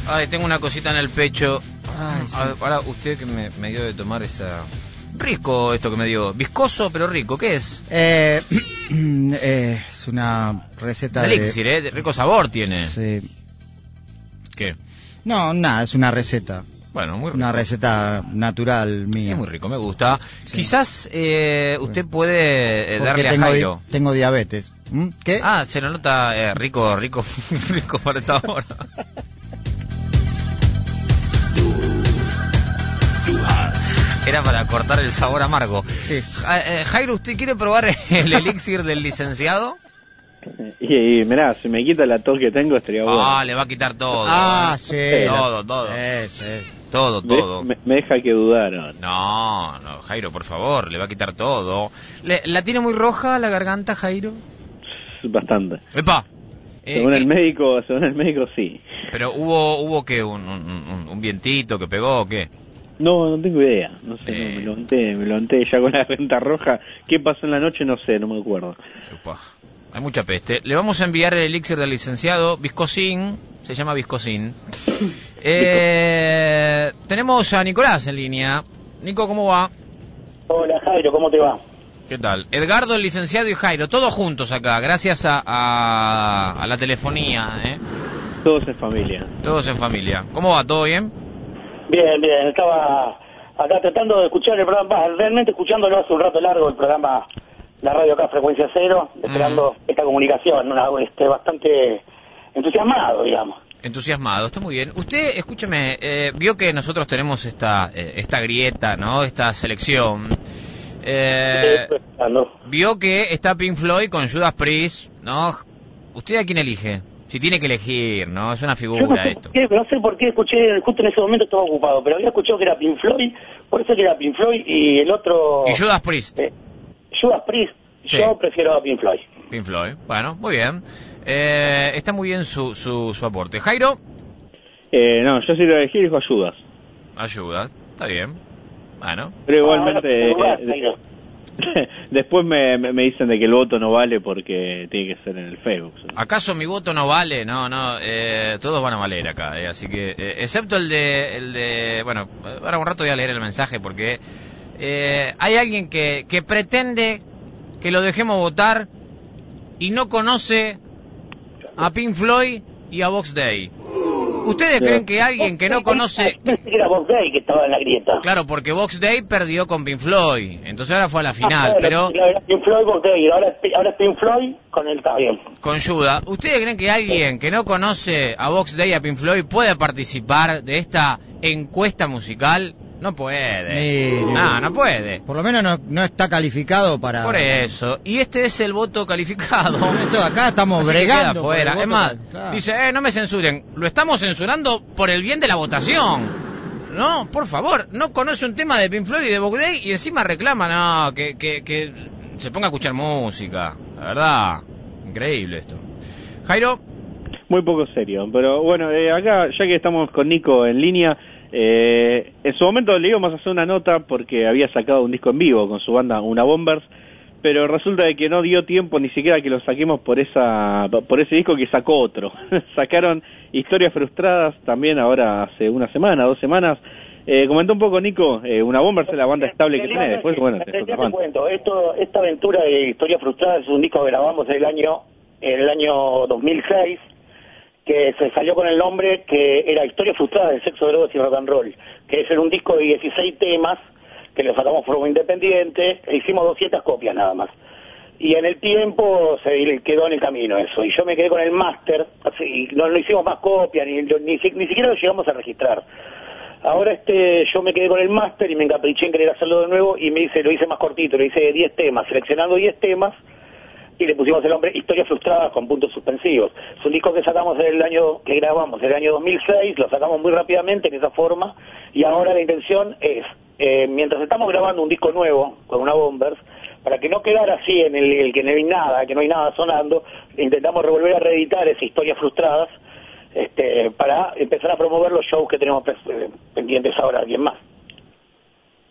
Ay, tengo una cosita en el pecho. Ay, sí. Ahora, usted que me dio de tomar esa... Rico esto que me dio. Viscoso, pero rico. ¿Qué es? Es una receta Elixir, de... De rico sabor tiene. Sí. ¿Qué? No, nada, es una receta. Bueno, muy rico. Una receta natural mía. Es muy rico, me gusta. Sí. Quizás usted puede Porque darle a Jairo. tengo diabetes. ¿Qué? Ah, se lo nota rico, rico para esta hora. Era para cortar el sabor amargo. Sí. Jairo, ¿usted quiere probar el elixir del licenciado? Y mirá, si me quita la tos que tengo estaría bueno. Ah, le va a quitar todo. Sí. Todo. Sí. Todo. Me deja que dudaron. No, Jairo, por favor, le va a quitar todo. ¿La tiene muy roja la garganta, Jairo? Bastante. ¡Epa! Según el médico, sí. Pero hubo que un vientito que pegó, ¿o qué? No tengo idea. No sé, no, me levanté ya con la garganta roja. ¿Qué pasó en la noche? No sé, no me acuerdo. Epa. Hay mucha peste. Le vamos a enviar el elixir del licenciado, Viscosín, se llama Viscosín. Tenemos a Nicolás en línea. Nico, ¿cómo va? Hola Jairo, ¿cómo te va? ¿Qué tal? Edgardo, el licenciado, y Jairo, todos juntos acá, gracias a la telefonía, ¿eh? Todos en familia. Todos en familia. ¿Cómo va? ¿Todo bien? Bien, estaba acá tratando de escuchar el programa, realmente escuchándolo hace un rato largo el programa, la radio acá Frecuencia Cero, esperando esta comunicación, bastante entusiasmado, digamos. Entusiasmado, está muy bien. Usted, escúcheme, vio que nosotros tenemos esta grieta, ¿no? Esta selección. Vio que está Pink Floyd con Judas Priest, ¿no? ¿Usted a quién elige? Si tiene que elegir, ¿no? Es una figura esto. No sé por qué escuché, justo en ese momento estaba ocupado, pero había escuchado que era Pink Floyd, por eso que era Pink Floyd y el otro... Y Judas Priest. Judas Priest, sí. Yo prefiero a Pink Floyd. Pink Floyd, bueno, muy bien. Está muy bien su aporte. ¿Jairo? No, yo sí lo elegí, dijo Judas. Ayuda, está bien. Bueno. Pero igualmente... después me dicen de que el voto no vale porque tiene que ser en el Facebook. ¿Acaso mi voto no vale? No, todos van a valer acá, así que, excepto el de, bueno, ahora un rato voy a leer el mensaje porque hay alguien que pretende que lo dejemos votar y no conoce a Pink Floyd y a Box Day. ¿Ustedes creen que alguien que no conoce... Pensé que era Box Day que estaba en la grieta. Claro, porque Box Day perdió con Pink Floyd, entonces ahora fue a la final, pero... Era Pink Floyd, Box Day, ahora es Pink Floyd con el bien. Con Judas. ¿Ustedes creen que alguien que no conoce a Box Day y a Pink Floyd puede participar de esta encuesta musical? No puede. No puede. Por lo menos no está calificado para... Por eso. Y este es el voto calificado. Esto acá estamos así bregando. Que queda fuera. Es más, claro. dice, no me censuren. Lo estamos censurando por el bien de la votación. No, por favor. No conoce un tema de Pink Floyd y de Box Day y encima reclama, que se ponga a escuchar música. La verdad. Increíble esto. Jairo. Muy poco serio. Pero bueno, acá, ya que estamos con Nico en línea... en su momento le íbamos a hacer una nota porque había sacado un disco en vivo con su banda Una Bombers, pero resulta de que no dio tiempo ni siquiera que lo saquemos por ese disco que sacó otro. Sacaron Historias Frustradas también ahora hace una semana, 2 semanas. Comentó un poco Nico, Una Bombers es la banda estable que tiene, después bueno, te cuento, esta aventura de Historias Frustradas es un disco que grabamos en el año 2006, que se salió con el nombre que era Historia Frustrada de Sexo, Drogas y Rock and Roll, que es un disco de 16 temas que lo sacamos por independiente, e hicimos 200 copias nada más. Y en el tiempo se quedó en el camino eso, y yo me quedé con el máster, así, no hicimos más copias, ni siquiera lo llegamos a registrar. Ahora yo me quedé con el máster y me encapriché en querer hacerlo de nuevo y lo hice más cortito, lo hice 10 temas, seleccionando 10 temas, y le pusimos el nombre Historias Frustradas con puntos suspensivos. Es un disco que grabamos en el año 2006, lo sacamos muy rápidamente en esa forma, y ahora la intención es, mientras estamos grabando un disco nuevo con Una Bombers, para que no quedara así en el que no hay nada sonando, intentamos volver a reeditar esas Historias Frustradas, para empezar a promover los shows que tenemos pendientes ahora, alguien más.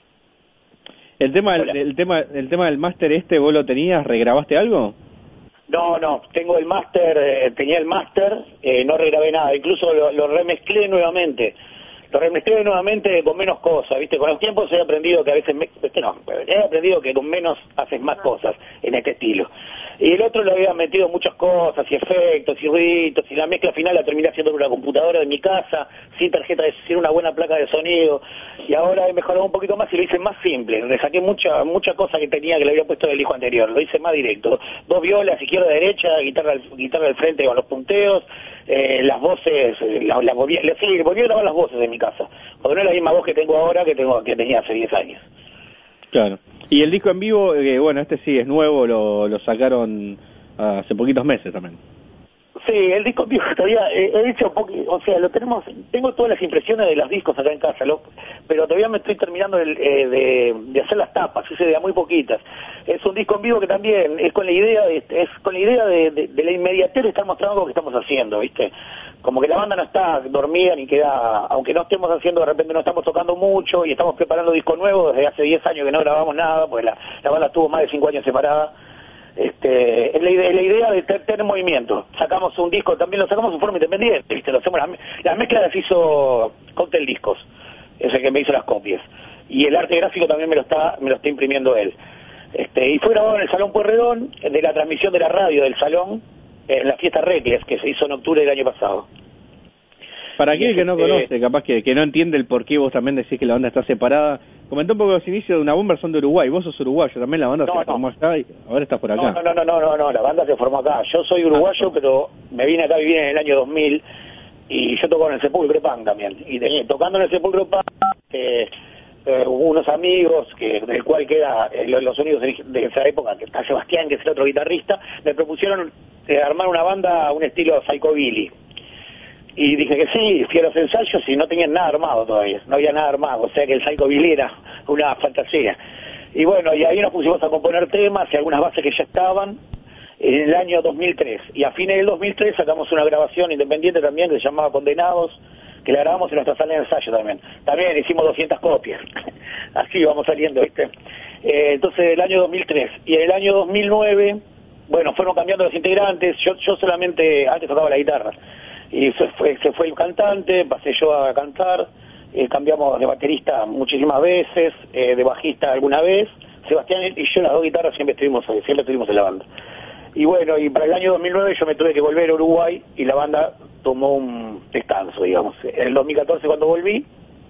El tema del máster ¿vos lo tenías? ¿Regrabaste algo? No, tengo el máster, tenía el máster, no regrabé nada, incluso lo remezclé nuevamente. Lo remezclé nuevamente con menos cosas, ¿viste? Con los tiempos he aprendido que a veces, he aprendido que con menos haces más cosas en este estilo. Y el otro le había metido muchas cosas, y efectos, y ruiditos, y la mezcla final la terminé haciendo en una computadora de mi casa, sin tarjeta, sin una buena placa de sonido, y ahora he mejorado un poquito más y lo hice más simple, le saqué mucha cosa que tenía que le había puesto en el disco anterior, lo hice más directo, 2 violas, izquierda-derecha, guitarra al frente con los punteos, las voces, volví a grabar las voces de mi casa, porque no es la misma voz que tengo ahora que tenía hace 10 años. Claro. Y el disco en vivo, bueno, este sí es nuevo, lo sacaron hace poquitos meses también. Sí, el disco en vivo todavía he hecho o sea, tengo todas las impresiones de los discos acá en casa, pero todavía me estoy terminando de hacer las tapas, hice de a muy poquitas. Es un disco en vivo que también es con la idea de la inmediatez de estar mostrando lo que estamos haciendo, ¿viste? Como que la banda no está dormida ni queda, aunque no estemos haciendo, de repente no estamos tocando mucho y estamos preparando disco nuevo, desde hace 10 años que no grabamos nada, porque la banda estuvo más de 5 años separada. Es la idea de tener movimiento. Sacamos un disco, también lo sacamos en forma independiente, ¿viste? Lo hacemos las mezclas las hizo Cocktail Discos, es el que me hizo las copias. Y el arte gráfico también me lo está imprimiendo él. Y fue grabado en el Salón Pueyrredón, de la transmisión de la radio del salón, en la fiesta Recles, que se hizo en octubre del año pasado. Para aquel que no conoce, capaz que no entiende el por qué vos también decís que la banda está separada, comentó un poco los inicios de Una Bomber, son de Uruguay, vos sos uruguayo, también la banda se formó acá y ahora estás por acá. No, la banda se formó acá. Yo soy uruguayo, pero me vine acá a vivir en el año 2000 y yo toco en el Sepulcro Punk también. Y tocando en el Sepulcro Punk, hubo unos amigos, del cual queda los sonidos de esa época, que está Sebastián, que es el otro guitarrista, me propusieron armar una banda, un estilo psychobilly. Y dije que sí, fui a los ensayos y no tenían nada armado todavía, no había nada armado, o sea que el psychobilly era una fantasía. Y bueno, y ahí nos pusimos a componer temas y algunas bases que ya estaban en el año 2003. Y a fines del 2003 sacamos una grabación independiente también que se llamaba Condenados, que la grabamos en nuestra sala de ensayo también. También hicimos 200 copias, así vamos saliendo, ¿viste? Entonces el año 2003. Y en el año 2009, bueno, fueron cambiando los integrantes, yo solamente antes tocaba la guitarra. Y se fue el cantante, pasé yo a cantar, cambiamos de baterista muchísimas veces, de bajista alguna vez, Sebastián y yo las 2 guitarras siempre estuvimos en la banda. Y bueno, y para el año 2009 yo me tuve que volver a Uruguay y la banda tomó un descanso, digamos. En el 2014 cuando volví,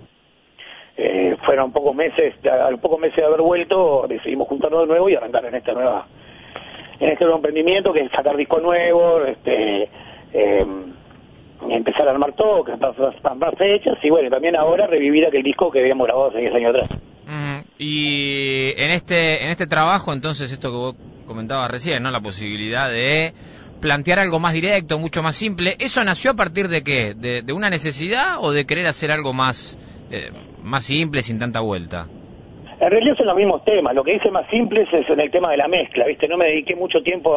fueron pocos meses de haber vuelto, decidimos juntarnos de nuevo y arrancar en este nuevo emprendimiento, que es sacar disco nuevo, empezar a armar todo, que armar fechas, y bueno, también ahora revivir aquel disco que habíamos grabado hace 10 años atrás. Y en este trabajo, entonces, esto que vos comentabas recién, ¿no? La posibilidad de plantear algo más directo, mucho más simple, ¿eso nació a partir de qué? ¿De una necesidad o de querer hacer algo más simple, sin tanta vuelta? En realidad son los mismos temas, lo que hice más simple es en el tema de la mezcla, ¿viste? No le dediqué mucho tiempo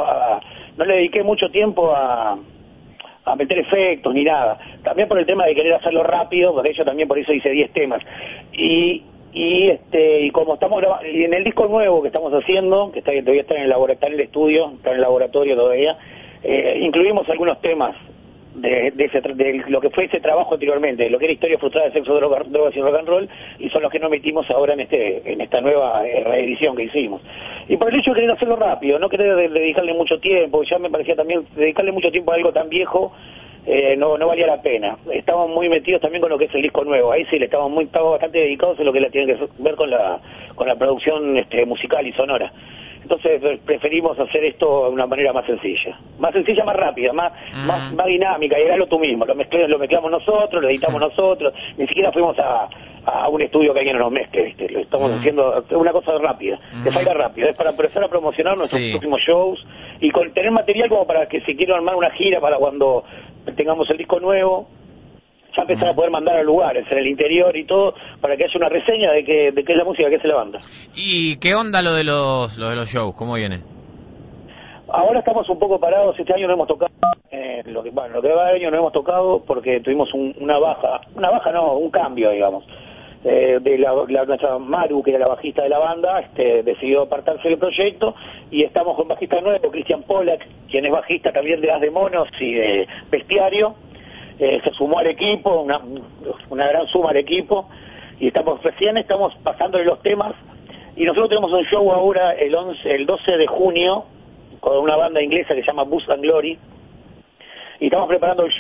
a meter efectos ni nada. También por el tema de querer hacerlo rápido, porque yo también por eso hice 10 temas. Y como estamos grabando, y en el disco nuevo que estamos haciendo, que todavía está en el estudio, está en el laboratorio todavía, incluimos algunos temas de lo que fue ese trabajo anteriormente, lo que era Historia Frustrada de Sexo, Drogas y Rock and Roll, y son los que no metimos ahora en esta nueva reedición que hicimos. Y por el hecho de querer hacerlo rápido, no querer dedicarle mucho tiempo, ya me parecía también dedicarle mucho tiempo a algo tan viejo, no valía la pena. Estábamos muy metidos también con lo que es el disco nuevo, ahí sí estábamos bastante dedicados en lo que tiene que ver con la producción musical y sonora. Entonces preferimos hacer esto de una manera más sencilla, más rápida, más dinámica, y hazlo tú mismo, lo mezclamos nosotros, lo editamos nosotros, ni siquiera fuimos a un estudio que alguien nos mezcle, ¿viste? Lo estamos haciendo una cosa rápida, de falta rápida, es para empezar a promocionar nuestros próximos shows y tener material como para que si quiero armar una gira para cuando tengamos el disco nuevo, ya empezar a poder mandar a lugares en el interior y todo, para que haya una reseña de qué es la música, qué es la banda. ¿Y qué onda lo de los shows? ¿Cómo viene? Ahora estamos un poco parados, este año no hemos tocado, lo que va del año no hemos tocado porque tuvimos un cambio, digamos. nuestra Maru, que era la bajista de la banda, decidió apartarse del proyecto, y estamos con bajista nuevo, Cristian Pollack, quien es bajista también de As de Monos y de Bestiario. Se sumó al equipo, una gran suma al equipo, y estamos pasándole los temas, y nosotros tenemos un show ahora el 12 de junio con una banda inglesa que se llama Booze and Glory, y estamos preparando los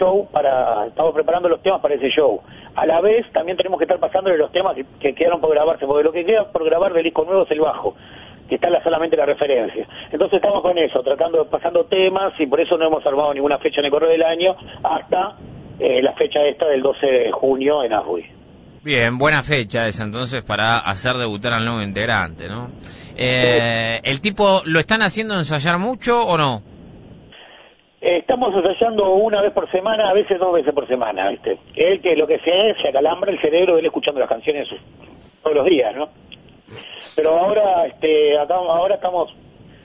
temas para ese show. A la vez también tenemos que estar pasándole los temas que quedaron por grabarse, porque lo que queda por grabar del disco nuevo es el bajo, que está solamente la referencia. Entonces estamos con eso, pasando temas, y por eso no hemos armado ninguna fecha en el correo del año hasta la fecha esta del 12 de junio en Asbury. Bien, buena fecha esa entonces para hacer debutar al nuevo integrante, ¿no? ¿El tipo lo están haciendo ensayar mucho o no? Estamos ensayando una vez por semana, a veces 2 veces por semana, ¿viste? Él, que lo que se acalambra el cerebro de él escuchando las canciones todos los días, ¿no? Pero ahora estamos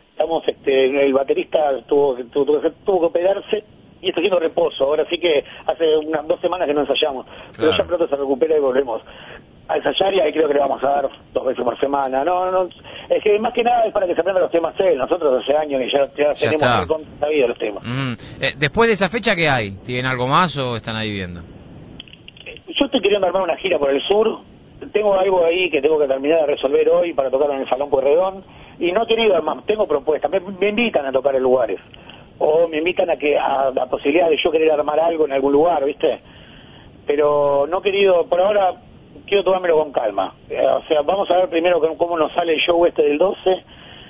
el baterista tuvo que operarse y está haciendo reposo. Ahora sí que hace unas 2 semanas que no ensayamos, claro. Pero ya pronto se recupera y volvemos a ensayar, y ahí creo que le vamos a dar 2 veces por semana. No, es que más que nada es para que se aprendan los temas él. Nosotros hace años que ya tenemos sabido los temas. Después de esa fecha, ¿qué hay? ¿Tienen algo más o están ahí viendo? Yo estoy queriendo armar una gira por el sur. Tengo algo ahí que tengo que terminar de resolver hoy para tocar en el Salón Pueyrredón, y no he querido armar, tengo propuestas, me invitan a tocar en lugares, o me invitan a la posibilidad de yo querer armar algo en algún lugar, ¿viste? Pero no he querido, por ahora quiero tomármelo con calma. O sea, vamos a ver primero cómo nos sale el show del 12,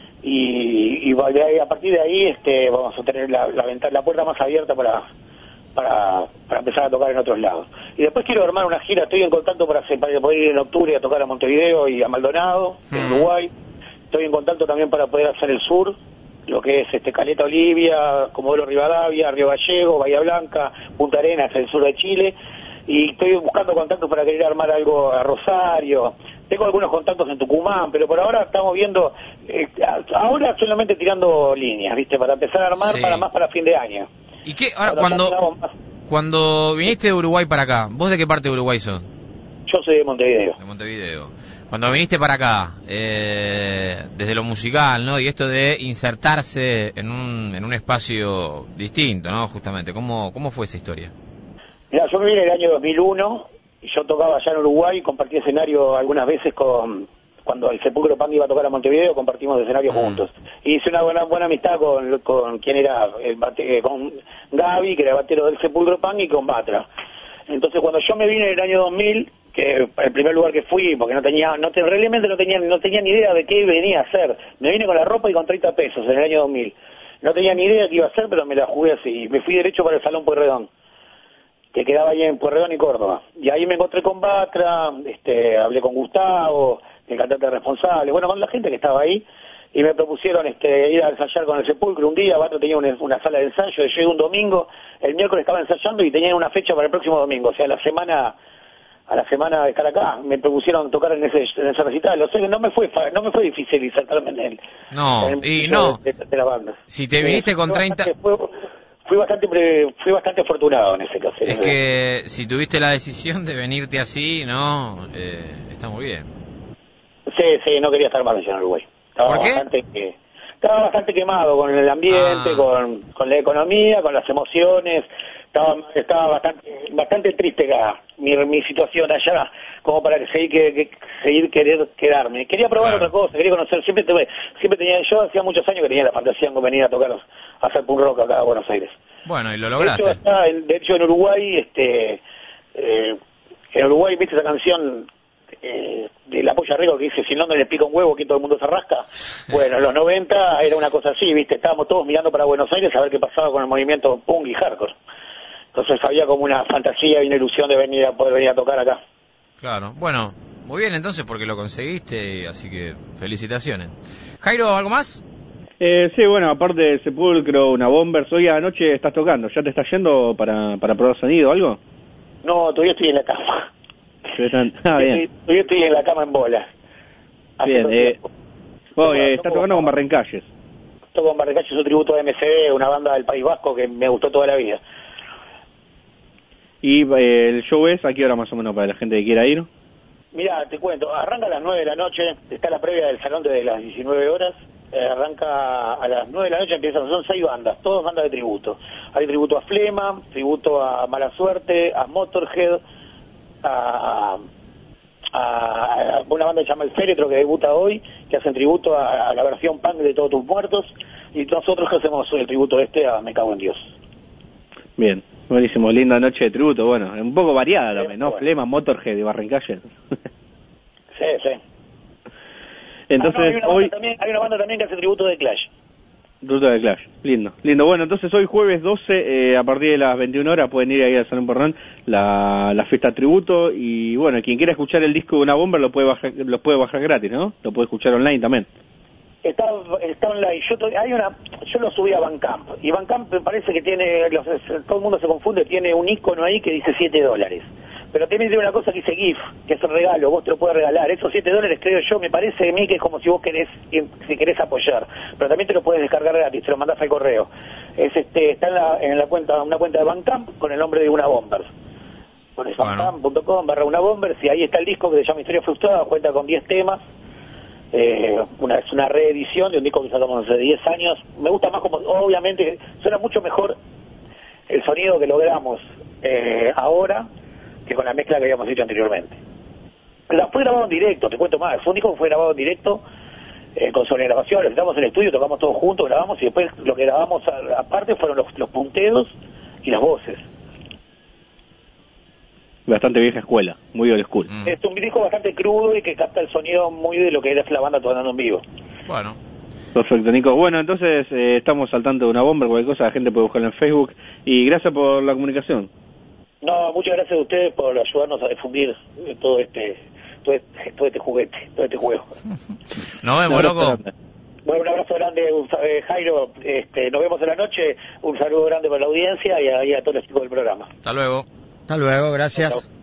y a partir de ahí vamos a tener la puerta más abierta para empezar a tocar en otros lados. Y después quiero armar una gira, estoy en contacto para poder ir en octubre a tocar a Montevideo y a Maldonado, en Uruguay. Estoy en contacto también para poder hacer el sur, lo que es Caleta Olivia, Comodoro Rivadavia, Río Gallego, Bahía Blanca, Punta Arenas, el sur de Chile, y estoy buscando contactos para querer armar algo a Rosario. Tengo algunos contactos en Tucumán, pero por ahora estamos viendo, ahora solamente tirando líneas, ¿viste? Para empezar a armar para fin de año. ¿Y qué? Ahora, cuando viniste de Uruguay para acá, ¿vos de qué parte de Uruguay sos? Yo soy de Montevideo. De Montevideo. Cuando viniste para acá, desde lo musical, ¿no? Y esto de insertarse en un espacio distinto, ¿no? Justamente, ¿cómo fue esa historia? Mira, yo me vine en el año 2001, y yo tocaba allá en Uruguay, y compartí escenario algunas veces cuando el Sepulcro Punk iba a tocar a Montevideo, compartimos escenario juntos. Y hice una buena amistad con quien era con Gaby, que era el batero del Sepulcro Punk, y con Batra. Entonces cuando yo me vine en el año 2000, que el primer lugar que fui, porque realmente no tenía ni idea de qué venía a hacer. Me vine con la ropa y con 30 pesos en el año 2000. No tenía ni idea de qué iba a hacer, pero me la jugué así. Me fui derecho para el Salón Pueyrredón, que quedaba ahí en Pueyrredón y Córdoba. Y ahí me encontré con Batra, hablé con Gustavo, el cantante responsable, con la gente que estaba ahí, y me propusieron ir a ensayar con el Sepulcro un día. Batra tenía una sala de ensayo, yo llegué un domingo, el miércoles estaba ensayando y tenían una fecha para el próximo domingo, o sea, a la semana de estar acá. Me propusieron tocar en ese recital. O sea que no me fue difícil insertarme en él. De la banda. Si te viniste con 30... Fui bastante afortunado en ese caso. Es que si tuviste la decisión de venirte así, ¿no? Está muy bien. Sí, no quería estar más allá en Uruguay. ¿Por qué? Estaba bastante quemado con el ambiente, con la economía, con las emociones. Estaba bastante triste mi situación allá, como para seguir querer quedarme. Quería probar otra cosa, quería conocer. Siempre tenía, yo hacía muchos años que tenía la fantasía en venir a tocar, a hacer punk rock acá a Buenos Aires. Bueno, y lo lograste. De hecho en Uruguay, viste esa canción de la Polla Rico que dice: si no me le pica un huevo, que todo el mundo se rasca. Bueno, en los 90 era una cosa así, viste, estábamos todos mirando para Buenos Aires a ver qué pasaba con el movimiento punk y hardcore. Entonces había como una fantasía y una ilusión de poder venir a tocar acá. Claro, bueno, muy bien entonces, porque lo conseguiste, así que felicitaciones. Jairo, ¿algo más? Sí, bueno, aparte del Sepulcro, una Bombers, hoy anoche estás tocando, ¿ya te estás yendo para probar sonido o algo? No, todavía estoy en la cama. Bien. Todavía estoy en la cama en bola. Bien, estás tocando con Barrencalles. Toco con Barrencalles, un tributo a MCD, una banda del País Vasco que me gustó toda la vida. ¿Y el show es a qué hora más o menos para la gente que quiera ir? Mirá, te cuento, arranca a las 9 de la noche, está la previa del salón de las 19 horas, arranca a las 9 de la noche, son 6 bandas, todas bandas de tributo. Hay tributo a Flema, tributo a Mala Suerte, a Motorhead, a una banda que se llama El Féretro, que debuta hoy, que hacen tributo a la versión punk de Todos Tus Muertos, y nosotros que hacemos el tributo a Me Cago en Dios. Bien, buenísimo, linda noche de tributo, bueno, un poco variada también, ¿no? Bueno. Flema, Motorhead y Barrancalle. Sí, sí. Entonces, hay una banda también que hace tributo de Clash. Ruta de Clash, lindo. Bueno, entonces hoy jueves 12, a partir de las 21 horas pueden ir ahí al Salón Porrón, la fiesta tributo, y bueno, quien quiera escuchar el disco de Una Bomber lo puede bajar gratis, ¿no? Lo puede escuchar online también. Está online. Yo lo subí a Bandcamp, y Bandcamp me parece que tiene, todo el mundo se confunde, tiene un icono ahí que dice $7. Pero también tiene una cosa que dice GIF, que es un regalo, vos te lo puedes regalar. Esos $7, creo yo, me parece a mí que es como si vos si querés apoyar. Pero también te lo puedes descargar gratis, te lo mandás al correo. Está en la cuenta, una cuenta de Bandcamp con el nombre de Una Bombers. Pones bandcamp.com/Una-Bombers, y ahí está el disco que se llama Historia Frustrada, cuenta con 10 temas. Es una reedición de un disco que sacamos hace 10 años. Me gusta más como, obviamente, suena mucho mejor el sonido que logramos ahora que con la mezcla que habíamos hecho anteriormente. Fue grabado en directo, te cuento más, fue un disco que fue grabado en directo, con sobregrabación, lo estamos en el estudio, tocamos todos juntos, grabamos, y después lo que grabamos aparte fueron los punteos y las voces. Bastante vieja escuela, muy old school. Es un disco bastante crudo y que capta el sonido muy de lo que era la banda tocando en vivo. Bueno. Perfecto, Nico. Bueno, entonces estamos al tanto de Una Bomber, cualquier cosa la gente puede buscarla en Facebook, y gracias por la comunicación. No, muchas gracias a ustedes por ayudarnos a difundir todo este juguete, todo este juego. Nos vemos, loco. Bueno, un abrazo grande, Jairo. Nos vemos en la noche. Un saludo grande para la audiencia y a todos los chicos del programa. Hasta luego. Hasta luego, gracias. Chao.